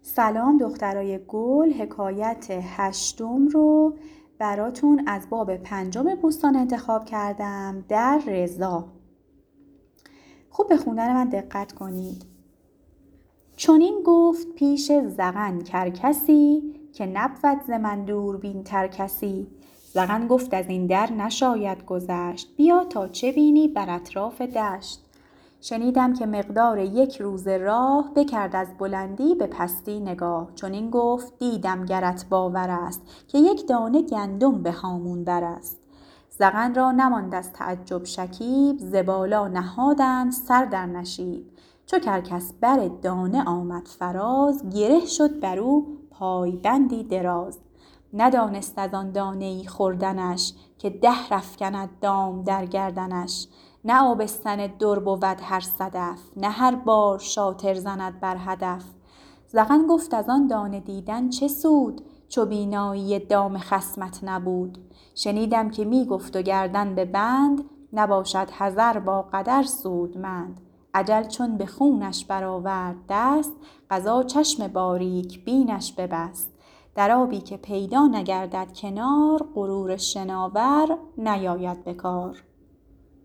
سلام دخترای گل، حکایت 8 رو براتون از باب 5 بوستان انتخاب کردم. در رضا. خوب به خوندن من دقت کنید. چنین گفت پیش زغن کرکسی، که نبود ز من دوربین تر کسی. زغن گفت از این در نشاید گذشت، بیا تا چه بینی بر اطراف دشت. شنیدم که مقدار 1 روز راه، بکرد از بلندی به پستی نگاه. چنین گفت دیدم گرت باور است، که 1 دانه گندم به هامون بر است. زغن را نماند از تعجب شکیب، ز بالا نهادند سر در نشیب. چو کرکس بر دانه آمد فراز، گره شد بر او پایبندی دراز. ندانست از آن دانه خوردنش، که 10 افکند دام در گردنش. نه آبستن در بود هر صدف، نه هر بار شاطر زند بر هدف. زغن گفت از آن دانه دیدن چه سود، چو بینایی دام خصمت نبود. شنیدم که می گفت و گردن به بند، نباشد حذر با قدر سودمند. اجل چون به خونش برآورد دست، قضا چشم باریک بینش ببست. در آبی که پیدا نگردد کنار، غرور شناور نیاید به کار.